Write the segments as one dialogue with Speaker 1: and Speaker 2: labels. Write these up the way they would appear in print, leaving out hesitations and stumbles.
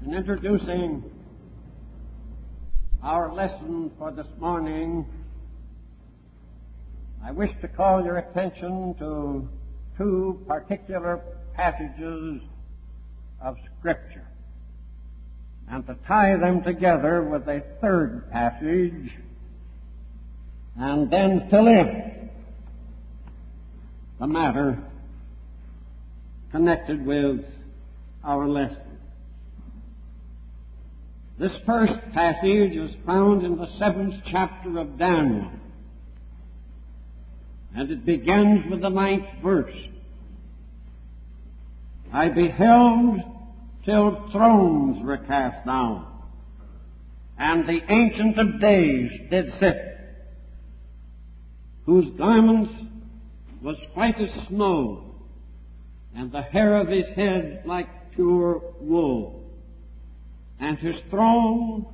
Speaker 1: In introducing our lesson for this morning, I wish to call your attention to two particular passages of Scripture and to tie them together with a third passage and then fill in the matter connected with our lesson. This first passage is found in the 7th chapter of Daniel, and it begins with the 9th verse. I beheld till thrones were cast down, and the Ancient of Days did sit, whose garments was white as snow, and the hair of his head like pure wool. And his throne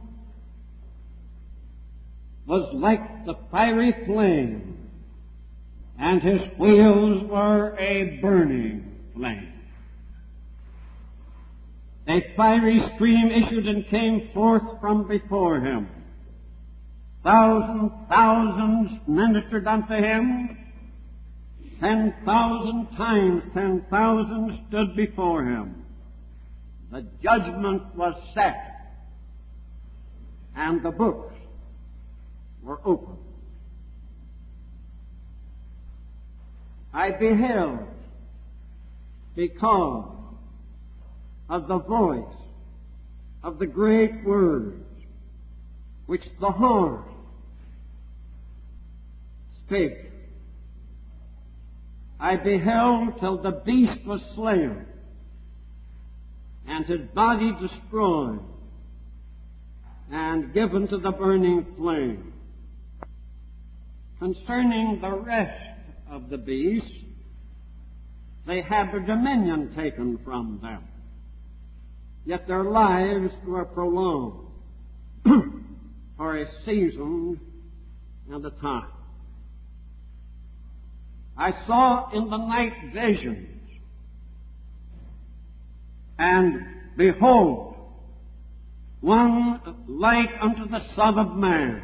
Speaker 1: was like the fiery flame, and his wheels were a burning flame. A fiery stream issued and came forth from before him. Thousands ministered unto him. 10,000 times 10,000 stood before him. The judgment was set, and the books were opened. I beheld because of the voice of the great words which the horn spake. I beheld till the beast was slain, and his body destroyed, and given to the burning flame. Concerning the rest of the beasts, they had their dominion taken from them, yet their lives were prolonged for a season and a time. I saw in the night visions, and behold, one like unto the Son of Man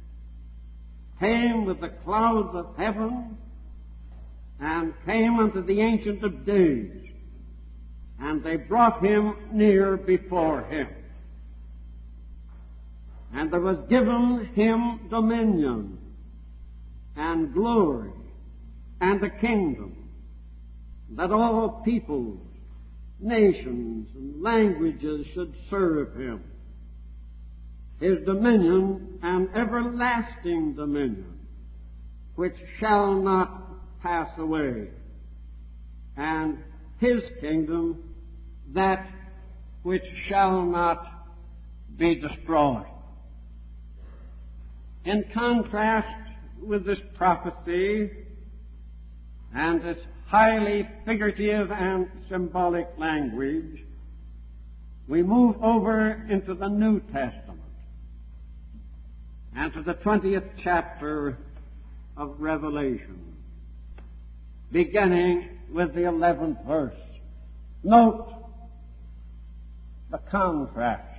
Speaker 1: came with the clouds of heaven, and came unto the Ancient of Days, and they brought him near before him. And there was given him dominion and glory and a kingdom, that all peoples, nations, and languages should serve him. His dominion, an everlasting dominion, which shall not pass away, and his kingdom, that which shall not be destroyed. In contrast with this prophecy and this highly figurative and symbolic language, we move over into the New Testament and to the 20th chapter of Revelation, beginning with the 11th verse. Note the contrast.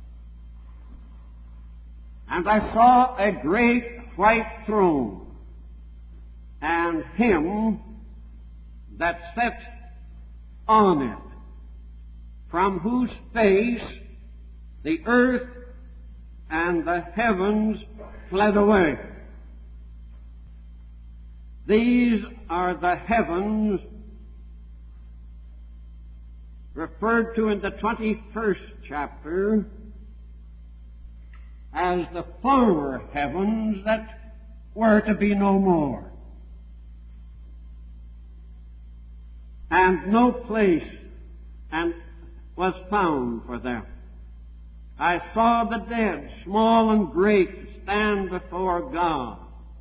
Speaker 1: And I saw a great white throne, and him that sat on it, from whose face the earth and the heavens fled away. These are the heavens referred to in the 21st chapter as the former heavens that were to be no more. And no place was found for them. I saw the dead, small and great, stand before God.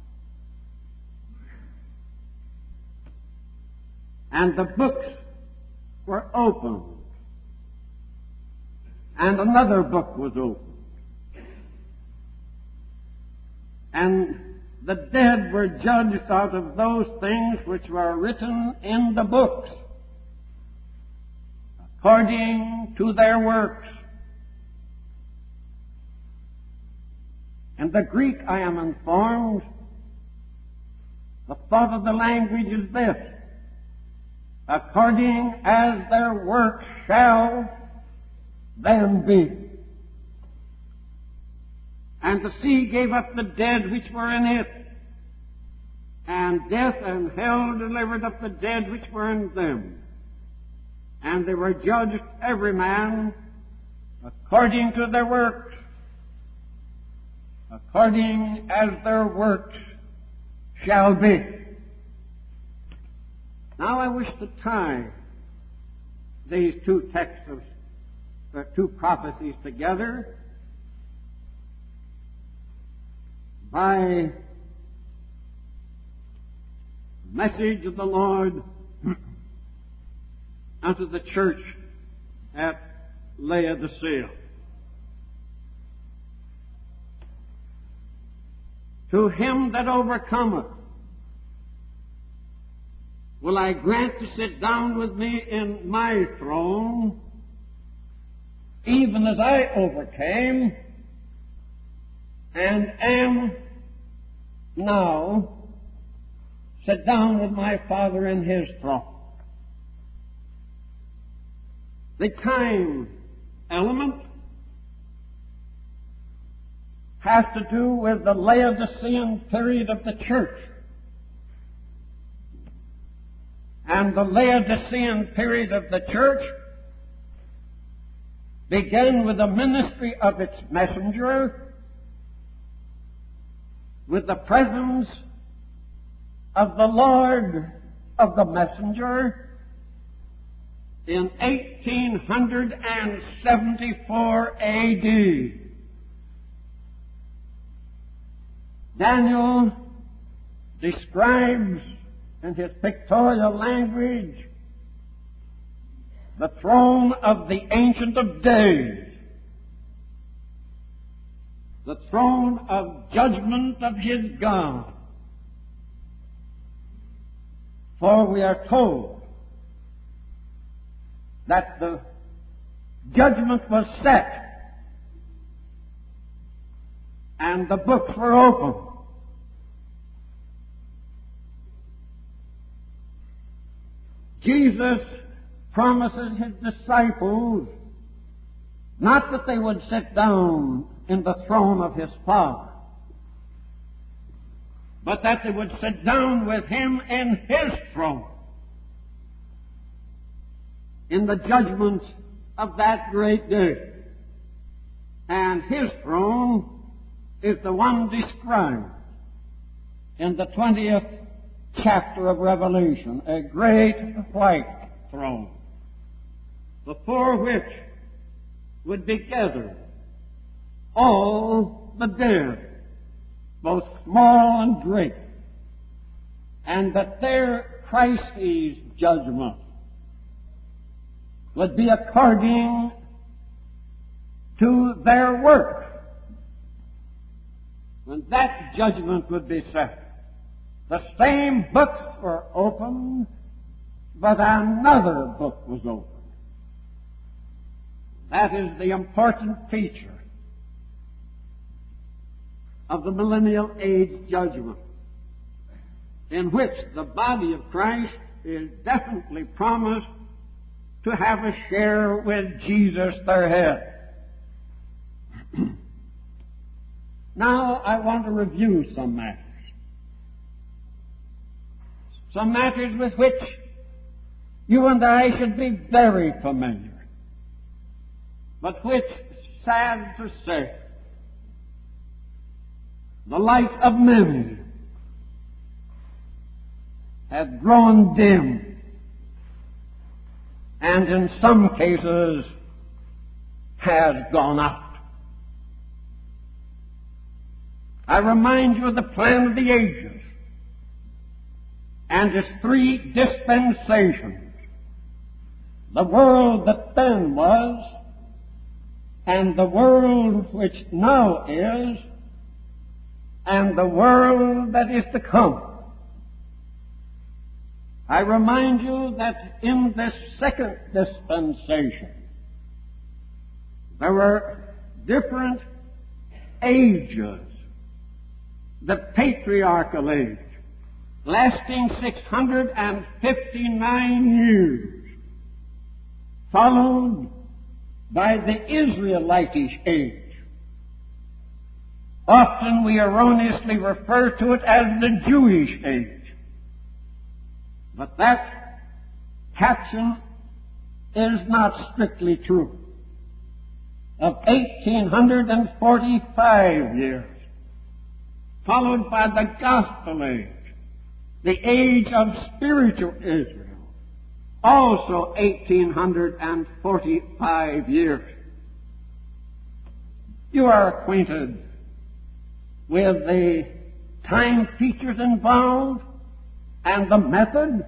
Speaker 1: And the books were opened, and another book was opened. And the dead were judged out of those things which were written in the books, according to their works. In the Greek, I am informed, the thought of the language is this: according as their works shall then be. And the sea gave up the dead which were in it, and death and hell delivered up the dead which were in them. And they were judged every man according to their works, according as their works shall be. Now I wish to tie these two texts of two prophecies together by the message of the Lord unto the church at Laodicea. To him that overcometh will I grant to sit down with me in my throne, even as I overcame and am now sit down with my Father in his throne. The time element has to do with the Laodicean period of the church. And the Laodicean period of the church began with the ministry of its messenger, with the presence of the Lord of the messenger in 1874 A.D. Daniel describes in his pictorial language the throne of the Ancient of Days, the throne of judgment of his God. For we are told that the judgment was set and the books were opened. Jesus promises his disciples not that they would sit down in the throne of his Father, but that they would sit down with him in his throne in the judgment of that great day. And his throne is the one described in the 20th chapter of Revelation, a great white throne, before which would be gathered all the dead, both small and great, and that there Christ's judgment would be according to their work. When that judgment would be set, the same books were opened, but another book was opened. That is the important feature of the millennial age judgment, in which the body of Christ is definitely promised to have a share with Jesus their head. Now I want to review some matters with which you and I should be very familiar, but which, sad to say, the light of many has grown dim, and in some cases has gone out. I remind you of the plan of the ages and its three dispensations: the world that then was, and the world which now is, and the world that is to come. I remind you that in this second dispensation there were different ages the patriarchal age, lasting 659 years, followed by the Israelitish age. Often we erroneously refer to it as the Jewish age. But that caption is not strictly true. Of 1845 years, followed by the Gospel age, the age of spiritual Israel, also 1845 years. You are acquainted with the time features involved and the method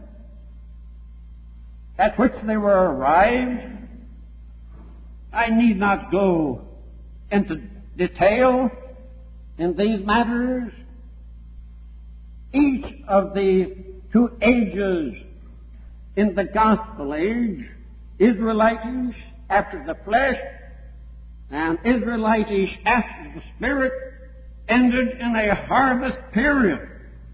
Speaker 1: at which they were arrived. I need not go into detail in these matters. Each of these two ages in the Gospel age, Israelitish after the flesh and Israelitish after the Spirit, ended in a harvest period.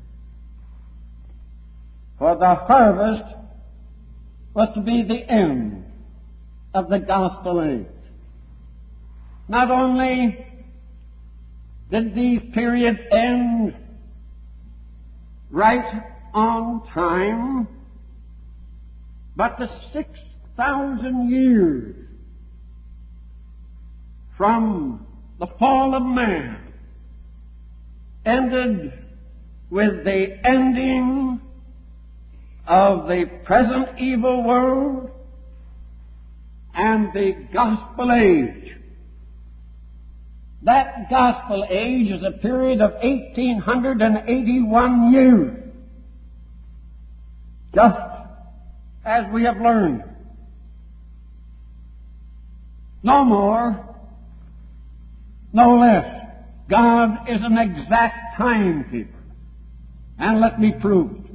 Speaker 1: For the harvest was to be the end of the Gospel age. Not only did these periods end right on time, but the 6,000 years from the fall of man ended with the ending of the present evil world and the Gospel age. That Gospel age is a period of 1881 years, just as we have learned. No more, no less. God is an exact timekeeper. And let me prove it.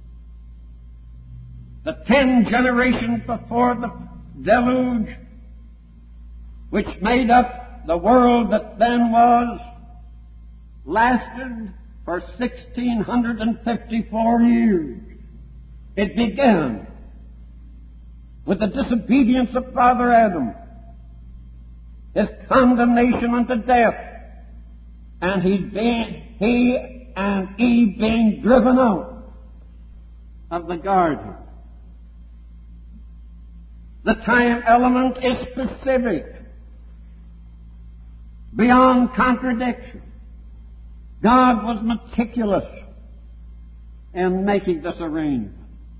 Speaker 1: The 10 generations before the deluge, which made up the world that then was, lasted for 1,654 years. It began with the disobedience of Father Adam, his condemnation unto death, and he and Eve being driven out of the garden. The time element is specific, beyond contradiction. God was meticulous in making this arrangement.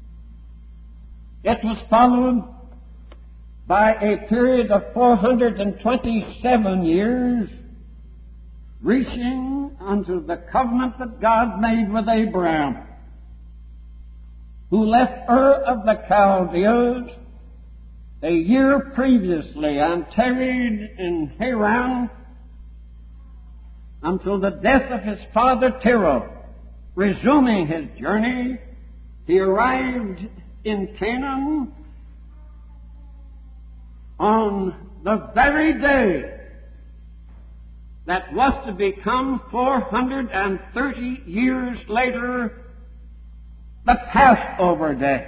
Speaker 1: It was followed by a period of 427 years, reaching unto the covenant that God made with Abraham, who left Ur of the Chaldees a year previously and tarried in Haran until the death of his father Terah. Resuming his journey, he arrived in Canaan on the very day that was to become 430 years later the Passover day.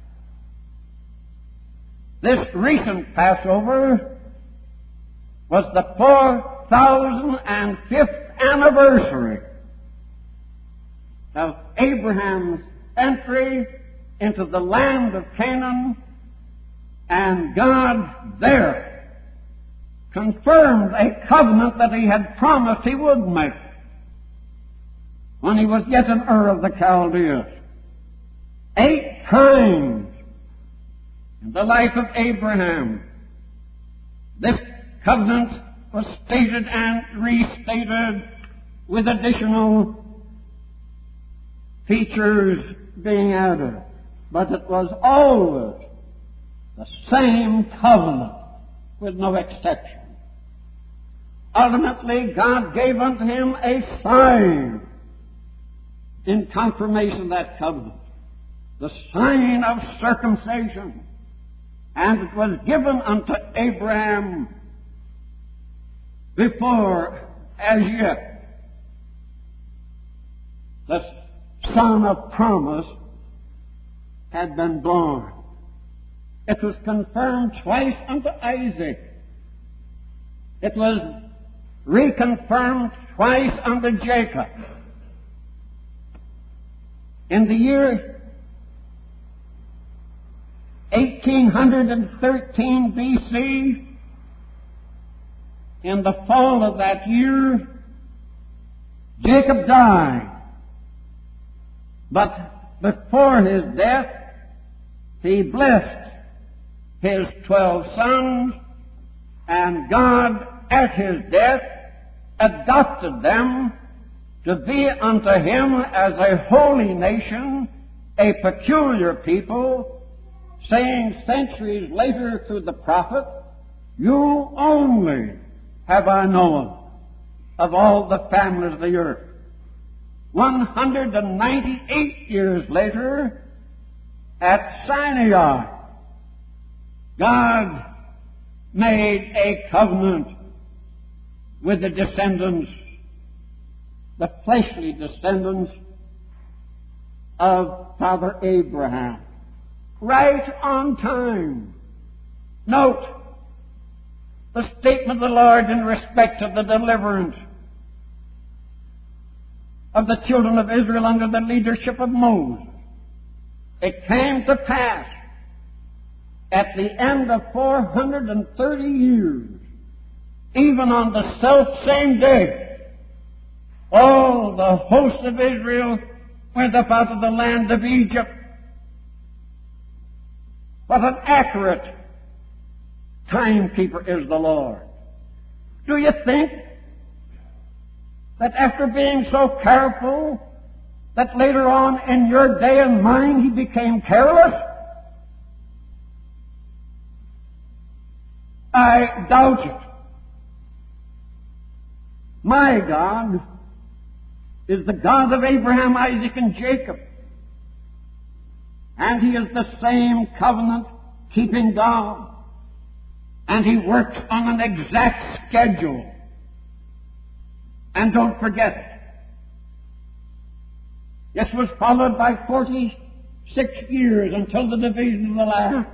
Speaker 1: This recent Passover was the 4,005th anniversary of Abraham's entry into the land of Canaan, and God there confirmed a covenant that he had promised he would make when he was yet in Ur of the Chaldees. 8 times in the life of Abraham, this covenant was stated and restated with additional features being added. But it was always the same covenant with no exception. Ultimately, God gave unto him a sign in confirmation of that covenant, the sign of circumcision. And it was given unto Abraham before, as yet, the son of promise, had been born. It was confirmed twice unto Isaac. It was reconfirmed twice unto Jacob. In the year 1813 BC, in the fall of that year, Jacob died. But before his death, he blessed his 12 sons, and God, at his death, adopted them to be unto him as a holy nation, a peculiar people, saying centuries later through the prophet, "You only have I known of all the families of the earth." 198 years later, at Sinai, God made a covenant with the descendants, the fleshly descendants of Father Abraham. Right on time. Note the statement of the Lord in respect of the deliverance of the children of Israel under the leadership of Moses. It came to pass at the end of 430 years, even on the self-same day, all the host of Israel went up out of the land of Egypt. What an accurate timekeeper is the Lord. Do you think that after being so careful, that later on in your day and mine he became careless? I doubt it. My God is the God of Abraham, Isaac, and Jacob. And he is the same covenant-keeping God. And he works on an exact schedule. And don't forget it. This was followed by 46 years until the division of the land.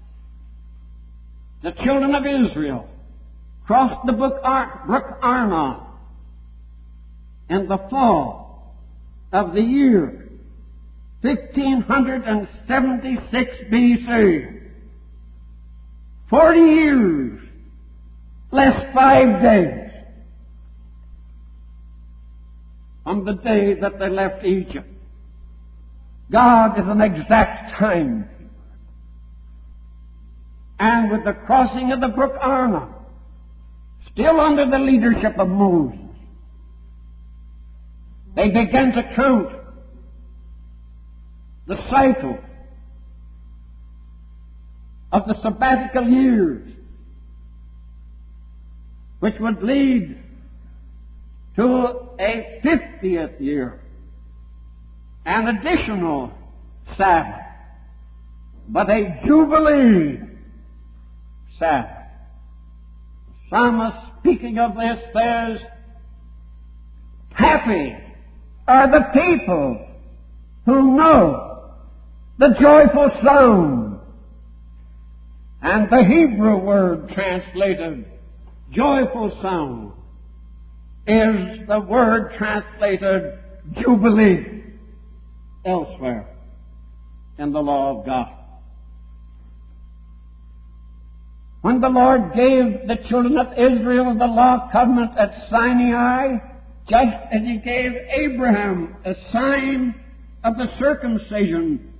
Speaker 1: The children of Israel crossed the brook Arnon in the fall of the year 1576 BC. 40 years, less 5 days on the day that they left Egypt. God is an exact time. And with the crossing of the brook Arnon, still under the leadership of Moses, they began to count the cycle of the sabbatical years, which would lead to a 50th year, an additional Sabbath, but a Jubilee Sabbath. The psalmist, speaking of this, says, "Happy are the people who know the joyful sound." And the Hebrew word translated joyful sound is the word translated Jubilee elsewhere in the law of God. When the Lord gave the children of Israel the law covenant at Sinai, just as he gave Abraham a sign of the circumcision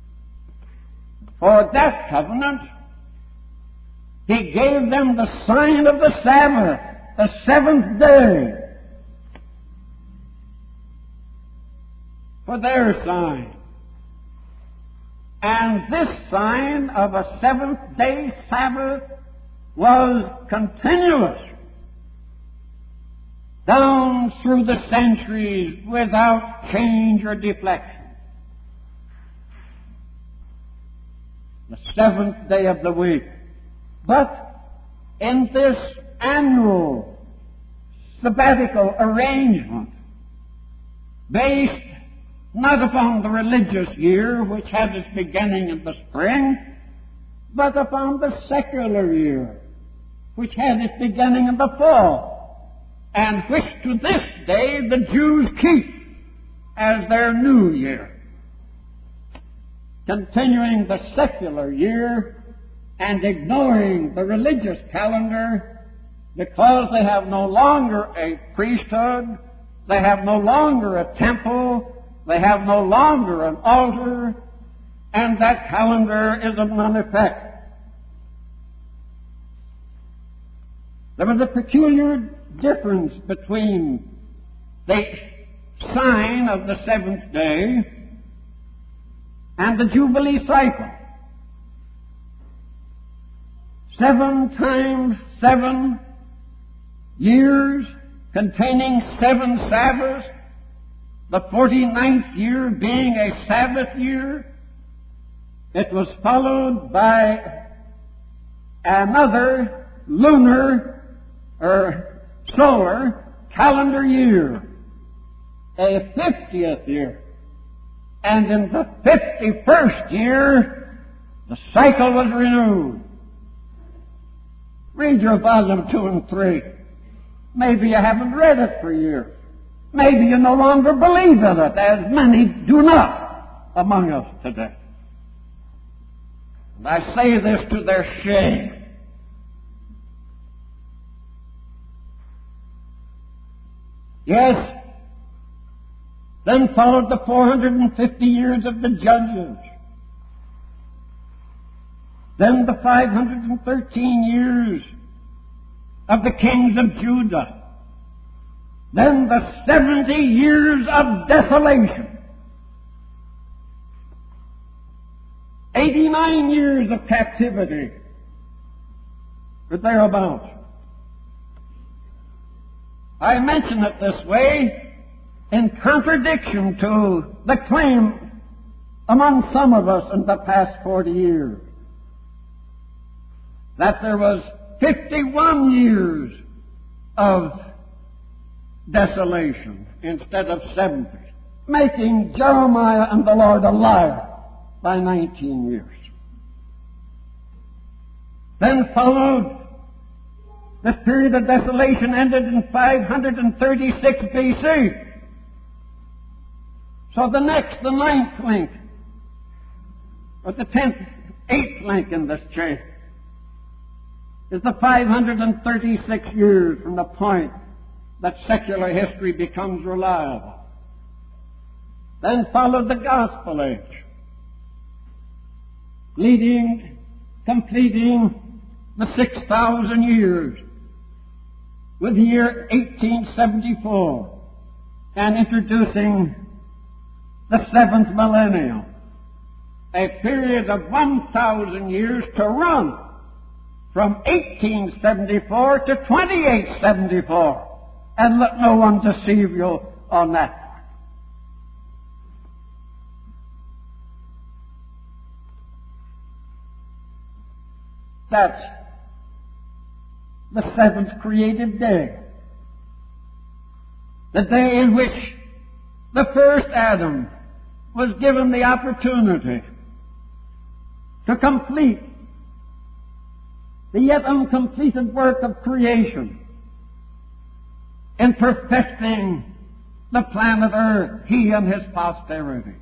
Speaker 1: for that covenant, he gave them the sign of the Sabbath, the seventh day, for their sign. And this sign of a seventh-day Sabbath was continuous down through the centuries without change or deflection. The seventh day of the week. But in this annual sabbatical arrangement, based not upon the religious year, which had its beginning in the spring, but upon the secular year, which had its beginning in the fall, and which to this day the Jews keep as their new year. Continuing the secular year and ignoring the religious calendar because they have no longer a priesthood, they have no longer a temple, they have no longer an altar, and that calendar is of none effect. There was a peculiar difference between the sign of the seventh day and the Jubilee cycle. 7 times 7 years containing 7 Sabbaths, the 49th year being a Sabbath year. It was followed by another lunar or solar calendar year, a 50th year. And in the 51st year, the cycle was renewed. Read your volume 2 and 3. Maybe you haven't read it for years. Maybe you no longer believe in it, as many do not among us today. And I say this to their shame. Yes, then followed the 450 years of the judges. Then the 513 years of the kings of Judah. Then the 70 years of desolation. 89 years of captivity, or thereabouts. I mention it this way in contradiction to the claim among some of us in the past 40 years that there was 51 years of desolation instead of 70, making Jeremiah and the Lord a liar by 19 years. Then followed this period of desolation, ended in 536 BC. So the next, the 9th link, or the 8th link in this chain, is the 536 years from the point that secular history becomes reliable. Then followed the Gospel Age, completing the 6,000 years with the year 1874 and introducing the 7th millennium, a period of 1,000 years to run from 1874 to 2874, and let no one deceive you on that. That's the 7th creative day, the day in which the first Adam was given the opportunity to complete the yet uncompleted work of creation in perfecting the planet Earth, he and his posterity.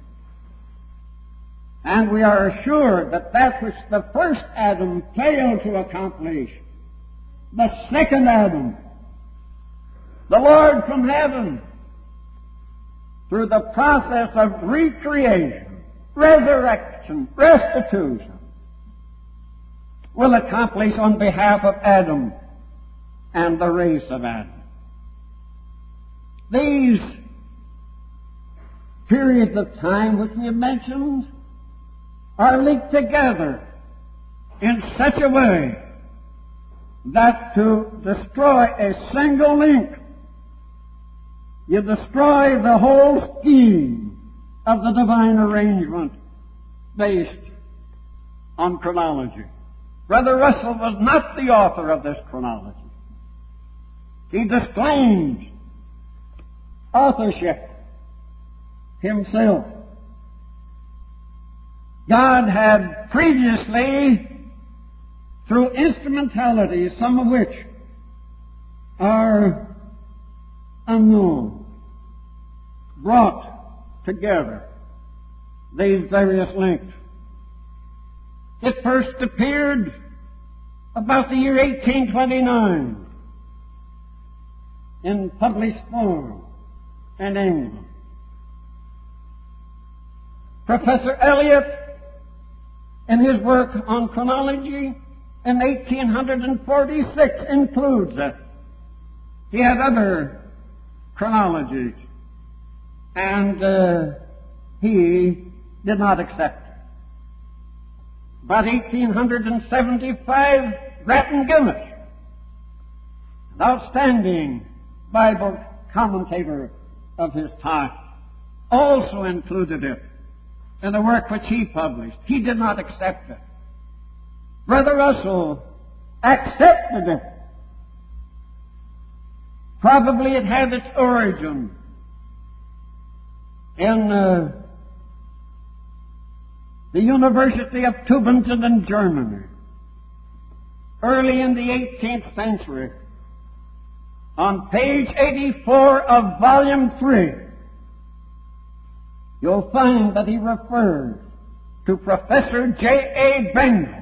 Speaker 1: And we are assured that that which the first Adam failed to accomplish, the second Adam, the Lord from heaven, through the process of recreation, resurrection, restitution, will accomplish on behalf of Adam and the race of Adam. These periods of time which we have mentioned are linked together in such a way that to destroy a single link, you destroy the whole scheme of the divine arrangement based on chronology. Brother Russell was not the author of this chronology. He disclaims authorship. himself. God had previously, through instrumentalities, some of which are unknown, brought together these various links. It first appeared about the year 1829 in published form in England. Professor Eliot, in his work on chronology in 1846, includes it. He had other chronologies, and he did not accept it. About 1875, Grattan Guinness, an outstanding Bible commentator of his time, also included it in a work which he published. He did not accept it. Brother Russell accepted it. Probably it had its origin in the University of Tübingen in Germany, early in the 18th century. On page 84 of volume 3, you'll find that he refers to Professor J.A. Bengal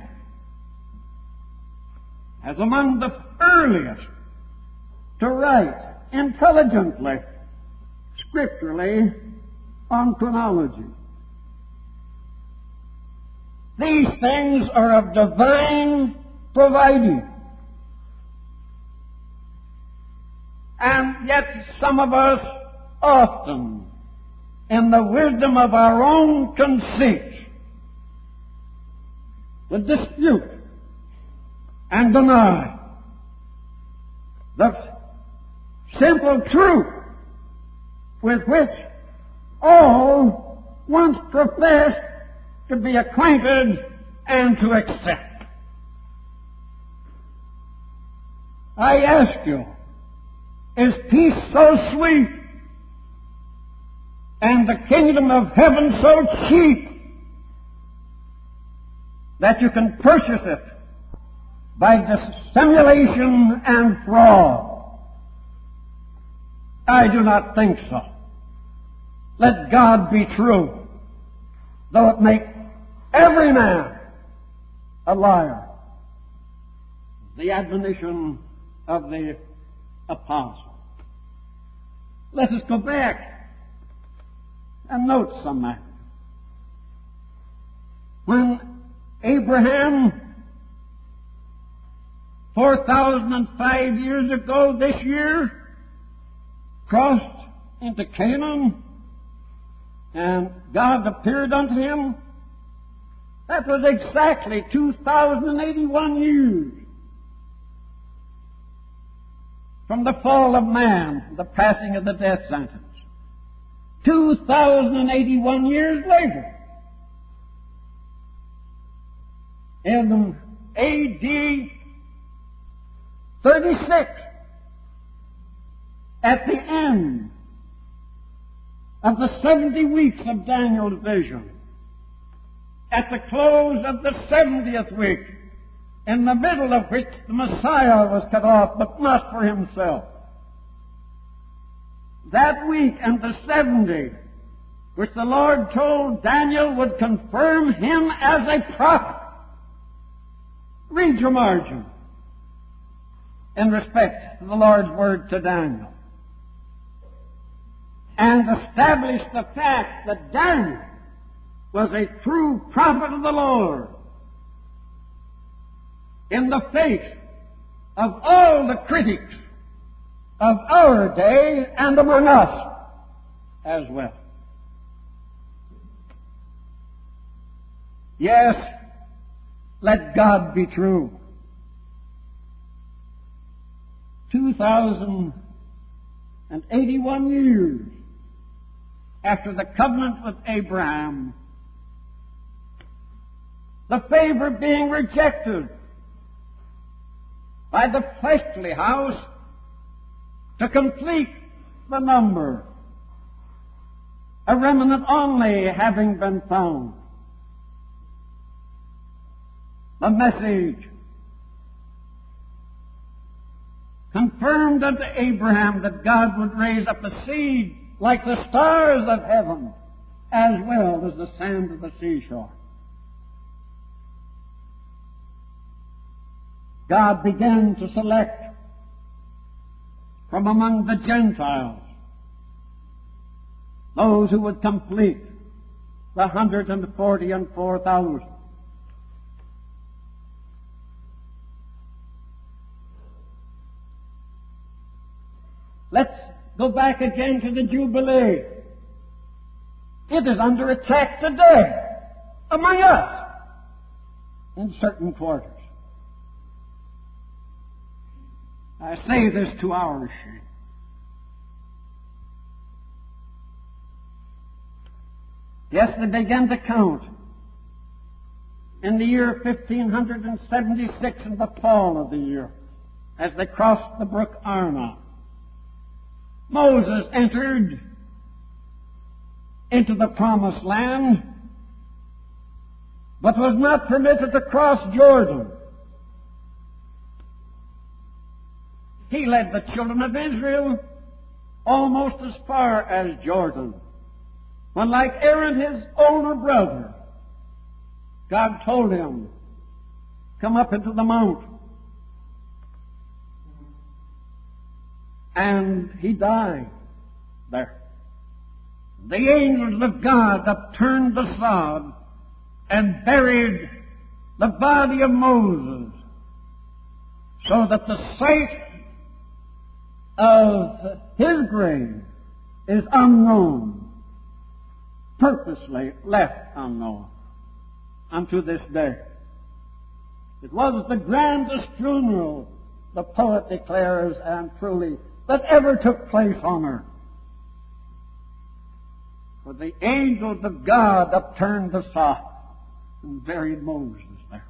Speaker 1: as among the earliest to write intelligently, scripturally, on chronology. These things are of divine providing. And yet some of us often, in the wisdom of our own conceit, would dispute and deny the simple truth with which all once professed to be acquainted and to accept. I ask you, is peace so sweet and the kingdom of heaven so cheap that you can purchase it by dissimulation and fraud? I do not think so. Let God be true, though it make every man a liar. The admonition of the apostle. Let us go back and note some matter. When Abraham, 4,005 years ago this year, crossed into Canaan, and God appeared unto him, that was exactly 2,081 years from the fall of man, the passing of the death sentence. 2,081 years later, in A.D. 36, at the end of the 70 weeks of Daniel's vision, at the close of the 70th week, in the middle of which the Messiah was cut off, but not for himself. That week and the 70, which the Lord told Daniel would confirm him as a prophet. Read your margin in respect to the Lord's word to Daniel, and establish the fact that Daniel was a true prophet of the Lord in the face of all the critics of our day and among us as well. Yes, let God be true. 2,081 years after the covenant with Abraham, the favor being rejected by the fleshly house to complete the number a remnant only having been found. The message confirmed unto Abraham that God would raise up a seed like the stars of heaven, as well as the sand of the seashore. God began to select from among the Gentiles those who would complete the 144,000. Let's go back again to the Jubilee. It is under attack today among us in certain quarters. I say this to our shame. Yes, they began to count in the year 1576, in the fall of the year, as they crossed the brook Arnon. Moses entered into the promised land, but was not permitted to cross Jordan. He led the children of Israel almost as far as Jordan, when, like Aaron, his older brother, God told him, "Come up into the mount." And he died there. The angels of God upturned the sod and buried the body of Moses, so that the site of his grave is unknown, purposely left unknown unto this day. It was the grandest funeral, the poet declares, and truly, that ever took place on earth. For the angels of God upturned the sod and buried Moses there.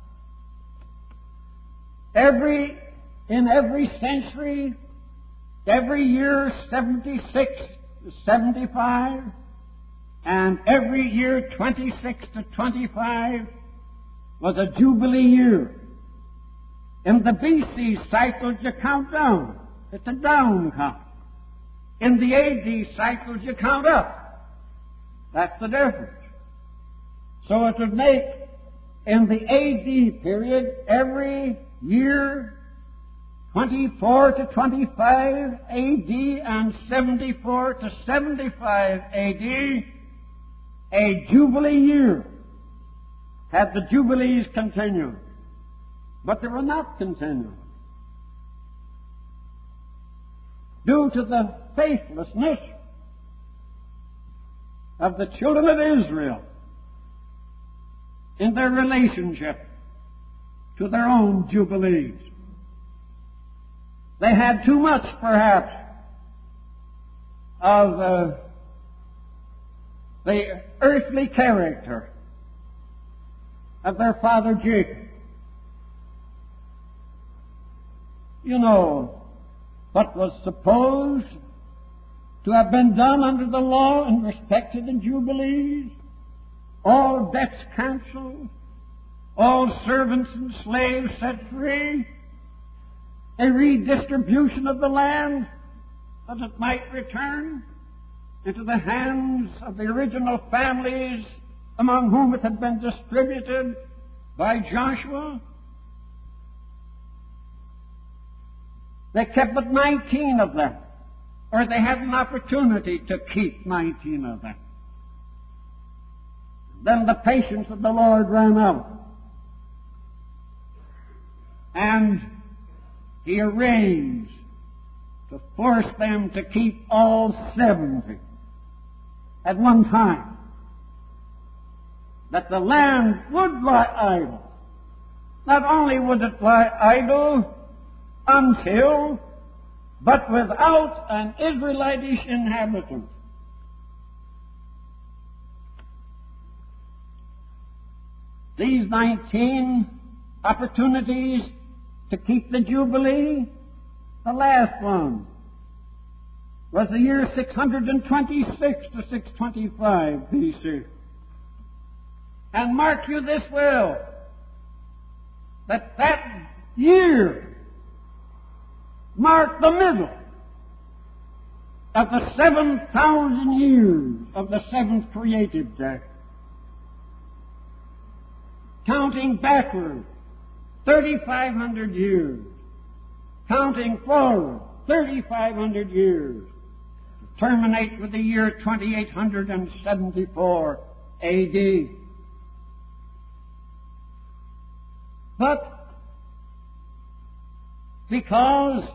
Speaker 1: In every century, every year 76 to 75, and every year 26 to 25 was a Jubilee year. In the BC cycles, you count down. It's a down count. In the AD cycles, you count up. That's the difference. So it would make, in the AD period, every year 24 to 25 AD and 74 to 75 AD, a Jubilee year, had the Jubilees continued. But they were not continued, due to the faithlessness of the children of Israel in their relationship to their own Jubilees. They had too much, perhaps, of the earthly character of their father Jacob. You know what was supposed to have been done under the law in respect to the Jubilees? All debts canceled, all servants and slaves set free, a redistribution of the land that it might return into the hands of the original families among whom it had been distributed by Joshua. They kept but 19 of them, or they had an opportunity to keep 19 of them. Then the patience of the Lord ran out, and He arranged to force them to keep all 70 at one time, that the land would lie idle. Not only would it lie idle until, but without an Israelitish inhabitant. These 19 opportunities to keep the Jubilee, the last one was the year 626 to 625 BC. And mark you this well, that year marked the middle of the 7,000 years of the seventh creative day. Counting backward, 3,500 years. Counting forward, 3,500 years. To terminate with the year 2874 A.D. But because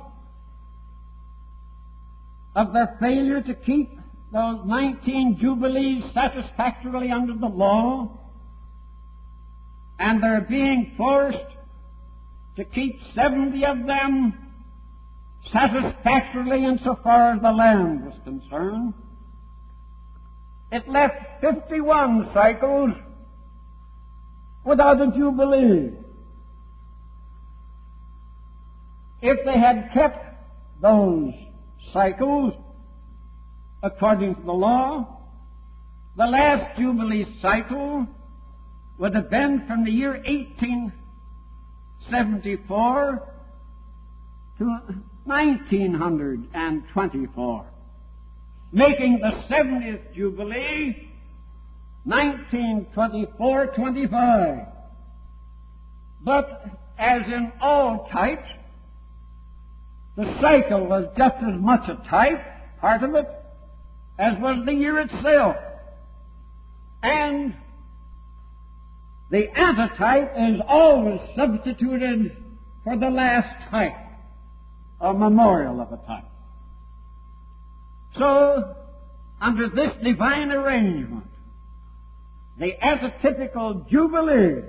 Speaker 1: of their failure to keep those 19 jubilees satisfactorily under the law, and their being forced to keep 70 of them satisfactorily insofar as the land was concerned, it left 51 cycles without a jubilee. If they had kept those cycles according to the law, the last jubilee cycle would have been from the year 1874 to 1924, making the 70th Jubilee 1924-25. But as in all types, the cycle was just as much a type, part of it, as was the year itself. And the antitype is always substituted for the last type, a memorial of a type. So, under this divine arrangement, the archetypical Jubilee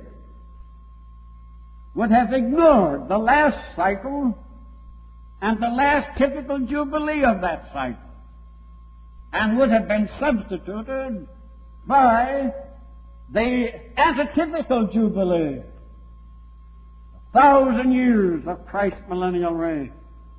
Speaker 1: would have ignored the last cycle and the last typical Jubilee of that cycle, and would have been substituted by the antitypical Jubilee, 1,000 years of Christ's millennial reign.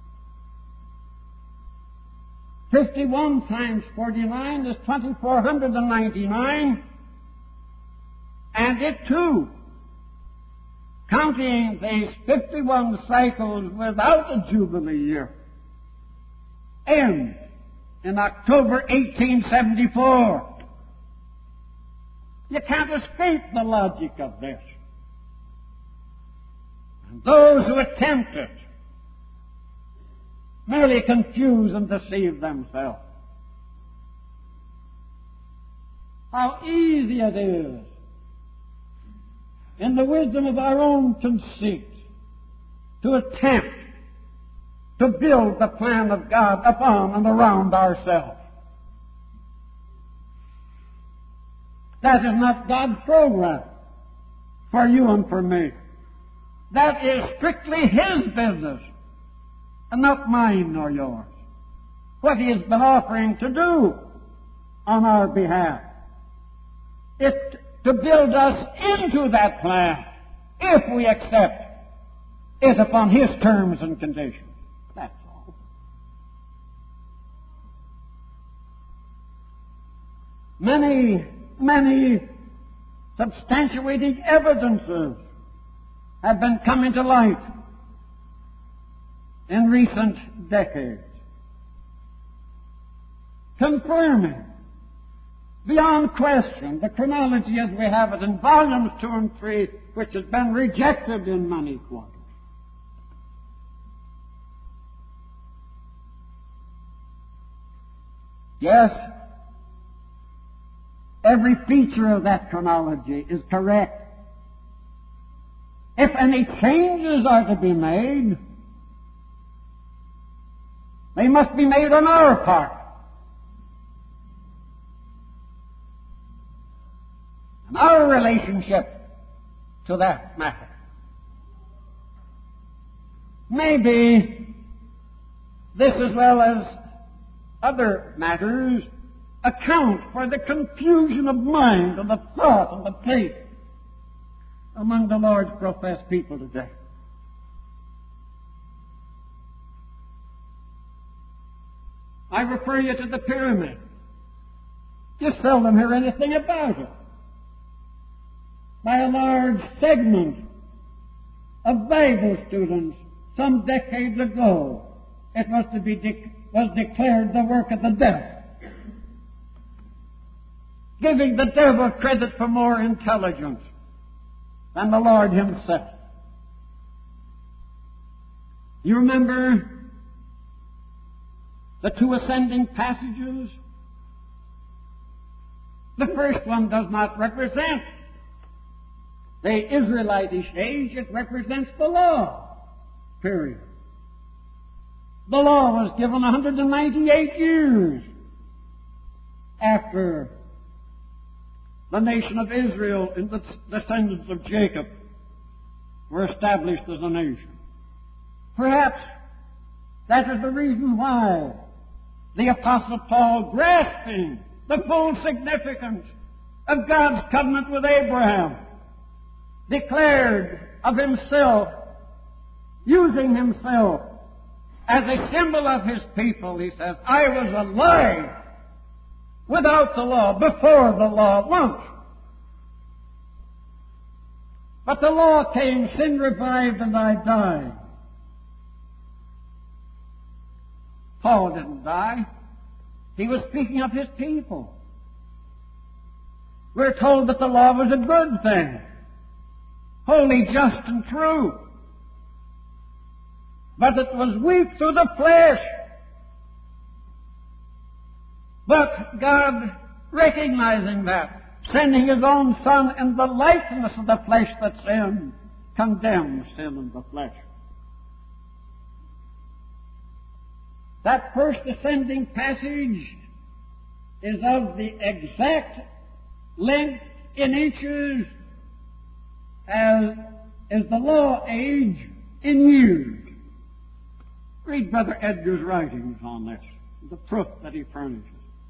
Speaker 1: 51 times 49 is 2,499, and it too, counting these 51 cycles without a Jubilee year, ends in October 1874. You can't escape the logic of this. And those who attempt it merely confuse and deceive themselves. How easy it is, in the wisdom of our own conceit, to attempt to build the plan of God upon and around ourselves. That is not God's program for you and for me. That is strictly His business, and not mine nor yours. What He has been offering to do on our behalf. It's to build us into that plan, if we accept it upon His terms and conditions. That's all. Many substantiating evidences have been coming to light in recent decades, confirming beyond question the chronology as we have it in volumes 2 and 3, which has been rejected in many quarters. Yes, every feature of that chronology is correct. If any changes are to be made, they must be made on our part. And our relationship to that matter. Maybe this, as well as other matters, account for the confusion of mind and the thought and the faith among the Lord's professed people today. I refer you to the pyramid. You seldom hear anything about it. By a large segment of Bible students some decades ago, it was declared the work of the devil, giving the devil credit for more intelligence than the Lord himself. You remember the two ascending passages? The first one does not represent the Israelitish age. It represents the law, period. The law was given 198 years after the nation of Israel and the descendants of Jacob were established as a nation. Perhaps that is the reason why the Apostle Paul, grasping the full significance of God's covenant with Abraham, declared of himself, using himself as a symbol of his people, he says, I was alive without the law, before the law once. But the law came, sin revived, and I died. Paul didn't die. He was speaking of his people. We're told that the law was a good thing, holy, just, and true. But it was weak through the flesh. But God, recognizing that, sending His own Son in the likeness of the flesh that sinned, condemned sin in the flesh. That first ascending passage is of the exact length in inches as is the law age in years. Read Brother Edgar's writings on this, the proof that he furnishes.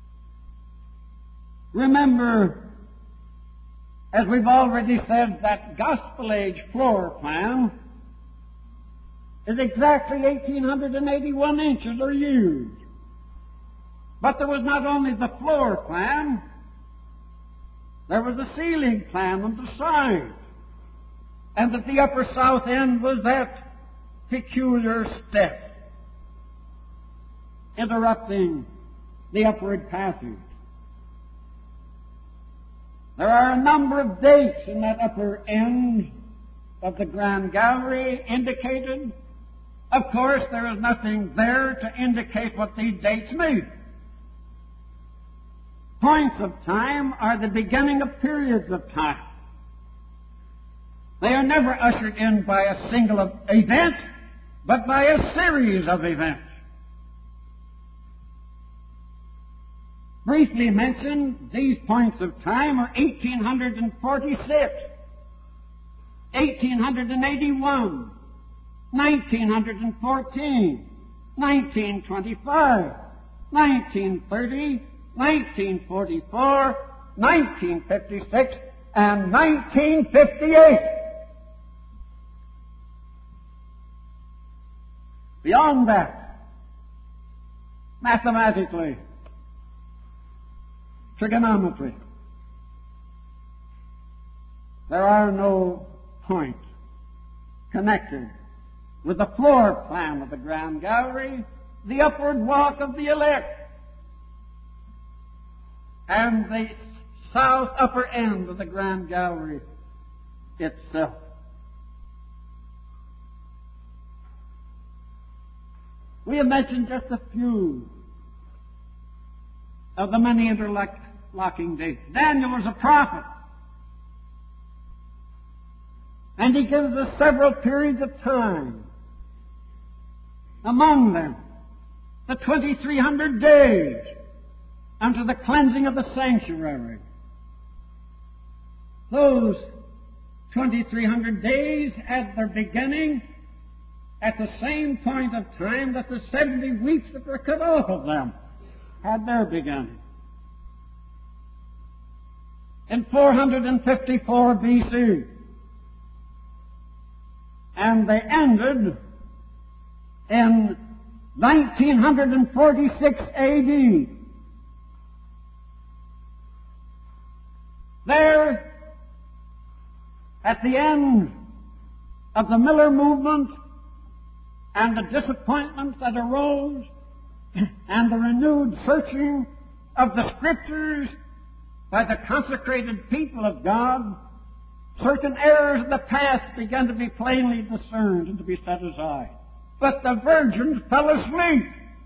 Speaker 1: Remember, as we've already said, that gospel age floor plan is exactly 1,881 inches or years. But there was not only the floor plan, there was a ceiling plan on the side. And at the upper south end was that peculiar step interrupting the upward passage. There are a number of dates in that upper end of the Grand Gallery indicated. Of course, there is nothing there to indicate what these dates mean. Points of time are the beginning of periods of time. They are never ushered in by a single event, but by a series of events. Briefly mentioned, these points of time are 1846, 1881, 1914, 1925, 1930, 1944, 1956, and 1958. Beyond that, mathematically, trigonometry, there are no points connected with the floor plan of the Grand Gallery, the upward walk of the elect, and the south upper end of the Grand Gallery itself. We have mentioned just a few of the many interlocking dates. Daniel was a prophet, and he gives us several periods of time. Among them, the 2,300 days unto the cleansing of the sanctuary. Those 2,300 days had their beginning at the same point of time that the 70 weeks that were cut off of them had their beginning. In 454 BC. And they ended in 1946 A.D. There, at the end of the Miller movement and the disappointment that arose and the renewed searching of the Scriptures by the consecrated people of God, certain errors of the past began to be plainly discerned and to be set aside. But the virgins fell asleep,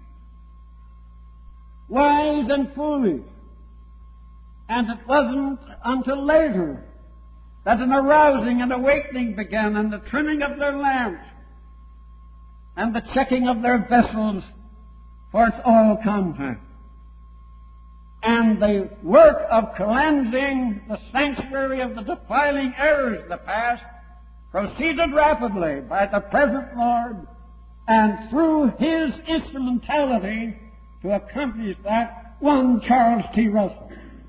Speaker 1: wise and foolish. And it wasn't until later that an arousing and awakening began, and the trimming of their lamps and the checking of their vessels for its oil content. And the work of cleansing the sanctuary of the defiling errors of the past proceeded rapidly by the present Lord and through His instrumentality to accomplish that, one Charles T. Russell.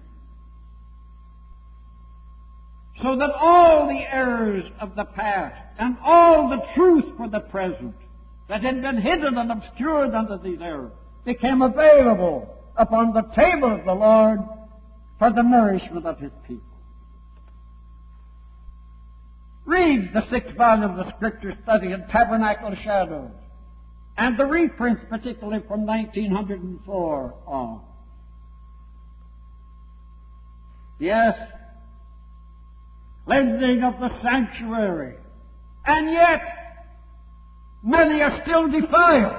Speaker 1: So that all the errors of the past and all the truth for the present that had been hidden and obscured under these errors became available upon the table of the Lord for the nourishment of His people. Read the 6th volume of the Scripture Study in Tabernacle Shadows and the reprints, particularly from 1904 on. Yes, cleansing of the sanctuary, and yet many are still defiled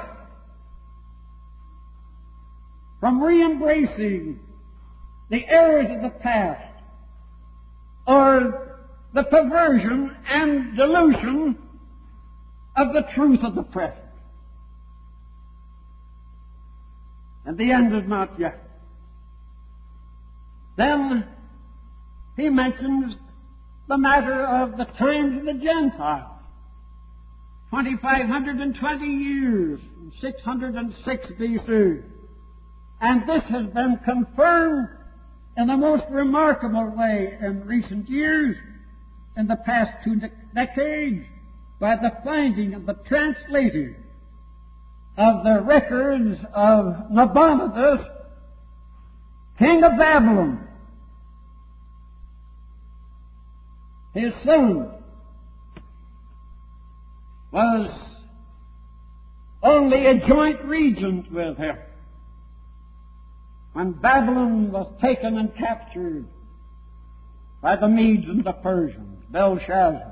Speaker 1: from re-embracing the errors of the past or the perversion and dilution of the truth of the present. And the end is not yet. Then he mentions the matter of the times of the Gentiles. 2,520 years, 606 B.C. And this has been confirmed in the most remarkable way in recent years, in the past 2 decades, by the finding and the translating of the records of Nabonidus, king of Babylon. His son was only a joint regent with him when Babylon was taken and captured by the Medes and the Persians, Belshazzar.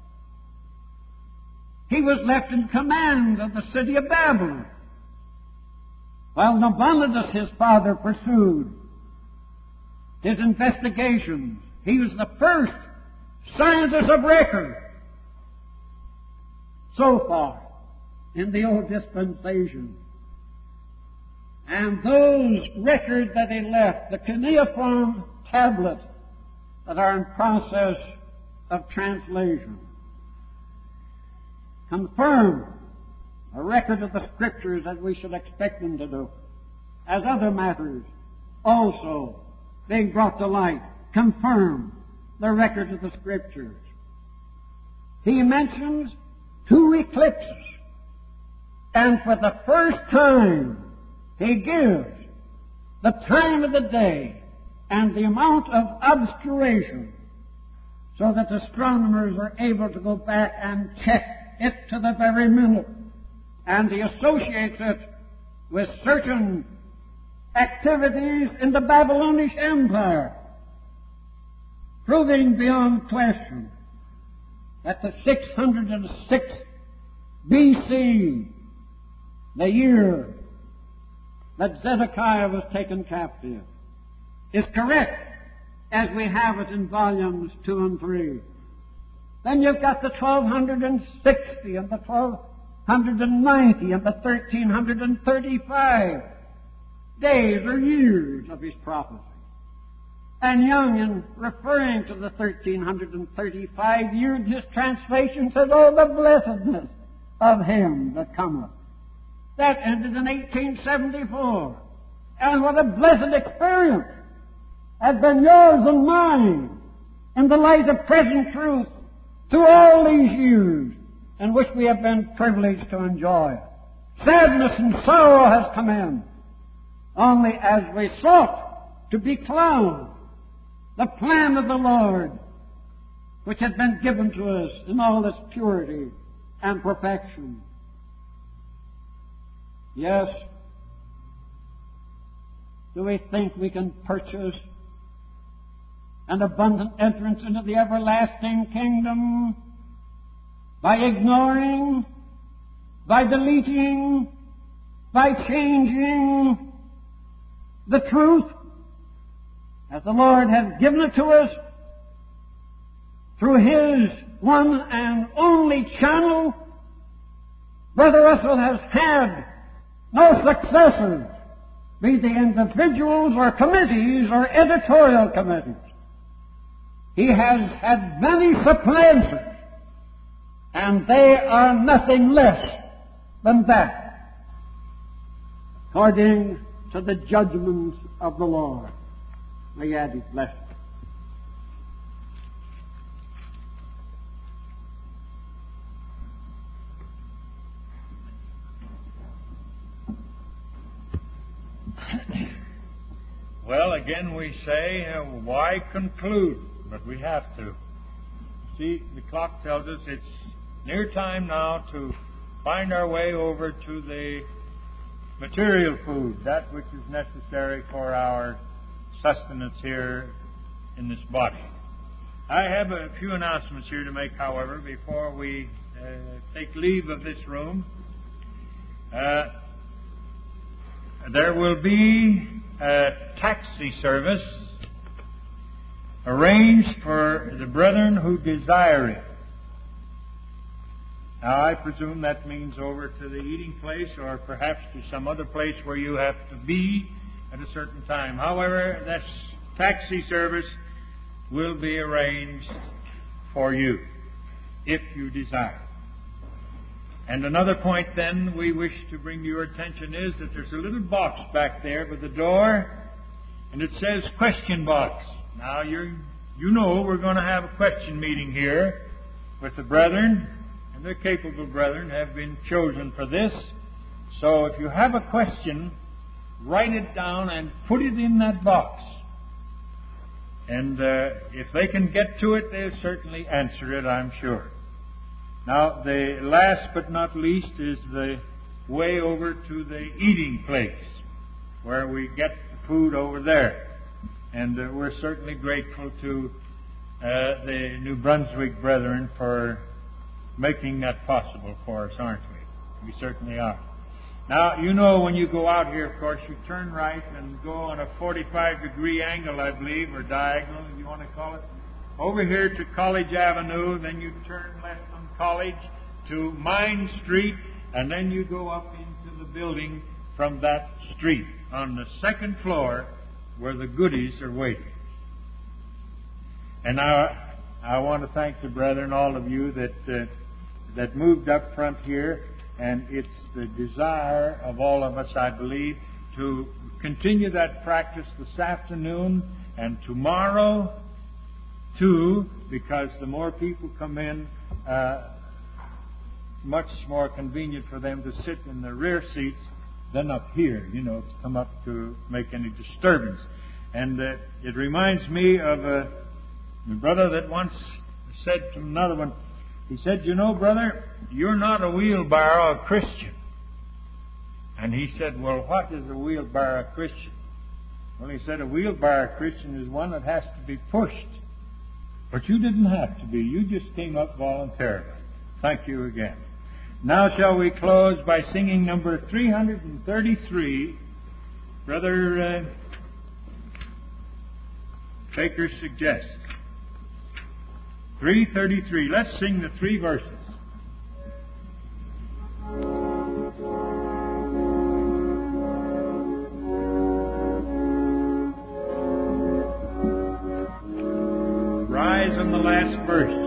Speaker 1: He was left in command of the city of Babylon, while Nabonidus, his father, pursued his investigations. He was the first scientist of record so far in the old dispensation. And those records that he left, the cuneiform tablets that are in process of translation, confirm a record of the Scriptures as we should expect them to do, as other matters also being brought to light confirm the record of the Scriptures. He mentions 2 eclipses, and for the first time he gives the time of the day and the amount of obscuration so that astronomers are able to go back and check it to the very minute. And he associates it with certain activities in the Babylonish Empire, proving beyond question that the 606 B.C., the year that Zedekiah was taken captive, is correct as we have it in volumes 2 and 3. Then you've got the 1260 and the 1290 and the 1335 days or years of his prophecy. And Young, in referring to the 1335 years, his translation says, "Oh, the blessedness of him that cometh." That ended in 1874. And what a blessed experience has been yours and mine in the light of present truth through all these years in which we have been privileged to enjoy it. Sadness and sorrow has come in, only as we sought to becloud the plan of the Lord, which had been given to us in all its purity and perfection. Yes, do we think we can purchase an abundant entrance into the everlasting kingdom by ignoring, by deleting, by changing the truth as the Lord has given it to us through His one and only channel? Brother Russell has had no successors, be they individuals or committees or editorial committees. He has had many supplances, and they are nothing less than that, according to the judgments of the Lord. May He add His blessing.
Speaker 2: Well, again we say, why conclude? But we have to. See, the clock tells us it's near time now to find our way over to the material food, that which is necessary for our sustenance here in this body. I have a few announcements here to make, however, before we take leave of this room. There will be a taxi service arranged for the brethren who desire it. Now, I presume that means over to the eating place or perhaps to some other place where you have to be at a certain time. However, this taxi service will be arranged for you if you desire. And another point then we wish to bring to your attention is that there's a little box back there by the door, and it says question box. Now, you know we're going to have a question meeting here with the brethren, and the capable brethren have been chosen for this. So if you have a question, write it down and put it in that box. And if they can get to it, they'll certainly answer it, I'm sure. Now, the last but not least is the way over to the eating place, where we get the food over there. And we're certainly grateful to the New Brunswick brethren for making that possible for us, aren't we? We certainly are. Now, you know when you go out here, of course, you turn right and go on a 45-degree angle, I believe, or diagonal, if you want to call it, over here to College Avenue. Then you turn left on College to Mine Street, and then you go up into the building from that street on the second floor where the goodies are waiting. And now I want to thank the brethren, all of you that moved up front here, and it's the desire of all of us, I believe, to continue that practice this afternoon and tomorrow too, because the more people come in, much more convenient for them to sit in the rear seats than up here, to come up to make any disturbance. And it reminds me of a brother that once said to another one, he said, brother, you're not a wheelbarrow Christian. And he said, well, what is a wheelbarrow Christian? Well, he said, a wheelbarrow Christian is one that has to be pushed. But you didn't have to be. You just came up voluntarily. Thank you again. Now shall we close by singing number 333. Brother Baker suggests. 333. Let's sing the three verses. Rise on the last verse.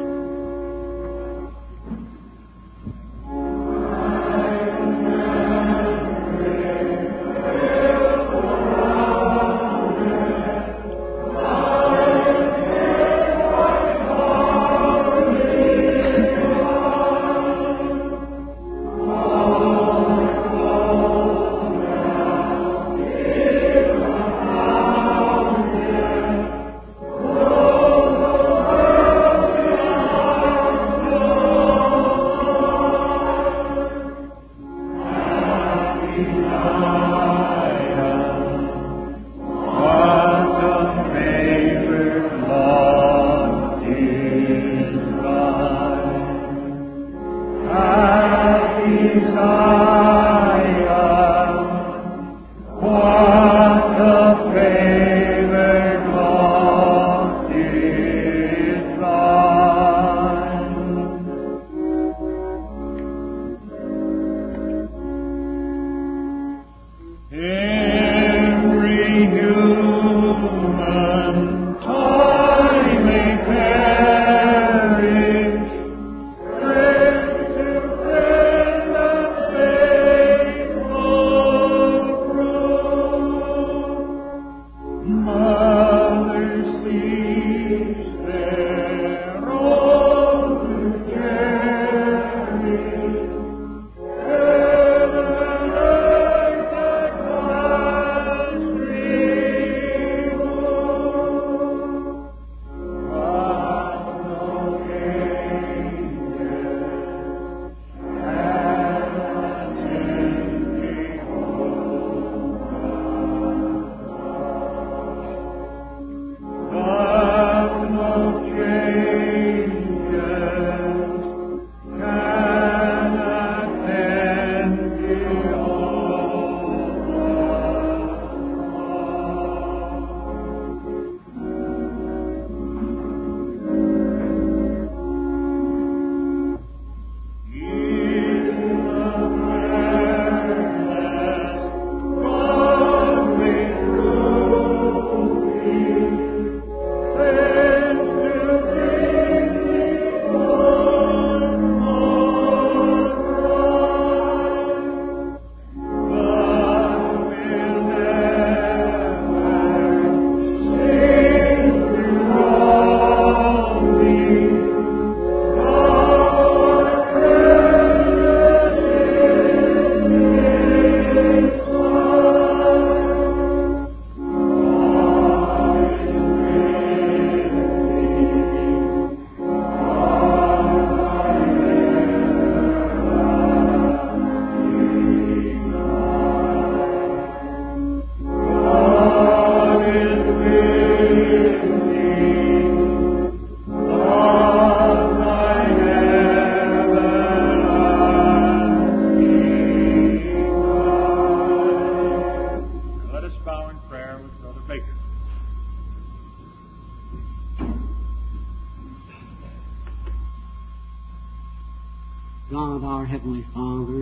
Speaker 1: God, our Heavenly Father,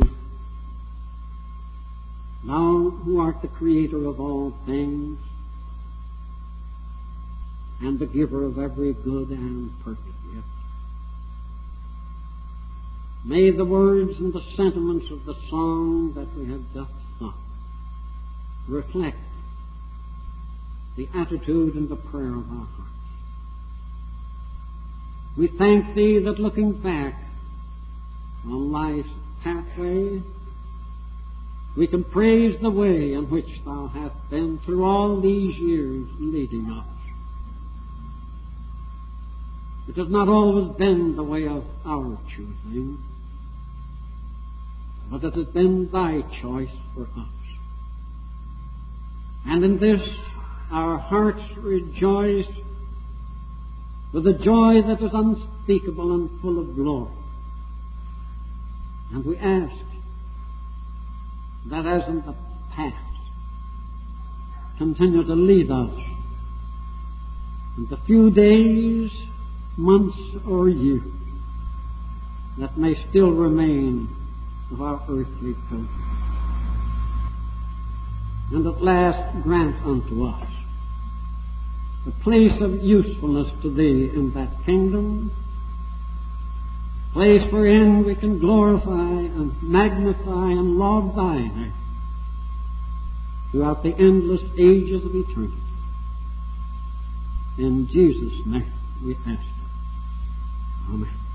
Speaker 1: Thou who art the Creator of all things and the giver of every good and perfect gift, may the words and the sentiments of the song that we have just sung reflect the attitude and the prayer of our hearts. We thank Thee that looking back on life's pathway, we can praise the way in which Thou hast been through all these years leading us. It has not always been the way of our choosing, but it has been Thy choice for us. And in this our hearts rejoice with a joy that is unspeakable and full of glory. And we ask that as in the past, continue to lead us in the few days, months, or years that may still remain of our earthly pilgrimage. And at last grant unto us the place of usefulness to Thee in that kingdom, place wherein we can glorify and magnify and laud Thy name throughout the endless ages of eternity. In Jesus' name we ask it. Amen.